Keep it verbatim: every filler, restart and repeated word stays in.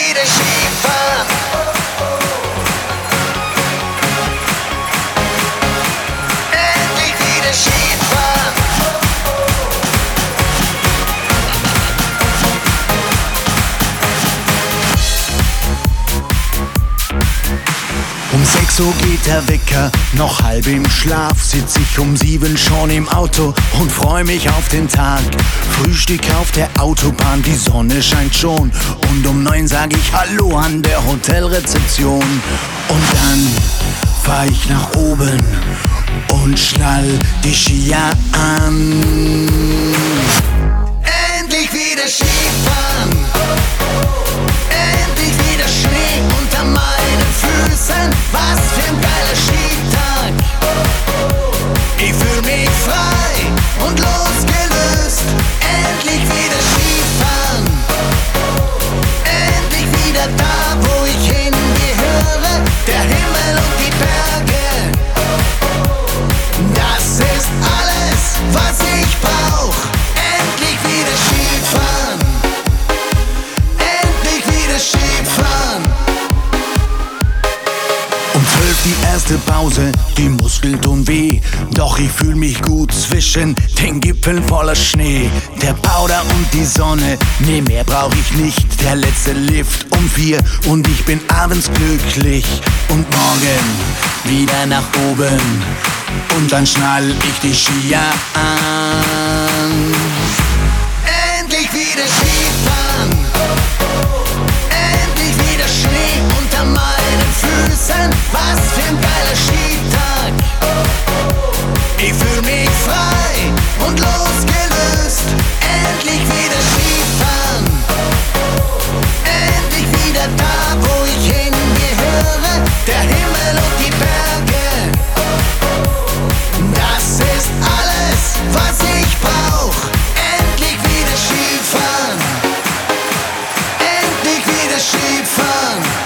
wieder Skifahren. Endlich wieder Skifahren. Um sechs Uhr geht der Wecker, noch halb im Schlaf, sitz ich um sieben schon im Auto und freu mich auf den Tag. Frühstück auf der Autobahn, die Sonne scheint schon und um neun sag ich Hallo an der Hotelrezeption. Und dann fahr ich nach oben und schnall die Skier an. Endlich wieder Skifahren. Endlich wieder Schnee unter meinen Füßen. Was für ein geiler Skitag. Ich fühl mich frei und losgelöst. Endlich wieder Skifahren. Endlich wieder da, wo ich hingehöre. Der Himmel und die Berge. Das ist alles, was ich brauch. Endlich wieder Skifahren. Endlich wieder Skifahren. Um zwölf die erste Pause, die Muskeln tun weh. Doch ich fühl mich gut zwischen den Gipfeln voller Schnee. Der Powder und die Sonne, nee, mehr brauch ich nicht. Der letzte Lift um vier und ich bin abends glücklich. Und morgen wieder nach oben und dann schnall ich die Skier an. Endlich wieder Skifahren. Endlich wieder Schnee unter meinen Füßen. Was für ein geiler Skitag. Ich fühl mich frei und losgelöst. Endlich wieder Skifahren. Endlich wieder da, wo ich hingehöre. Der Himmel und die Berge. Das ist alles, was ich brauch. Endlich wieder Skifahren. Endlich wieder Skifahren.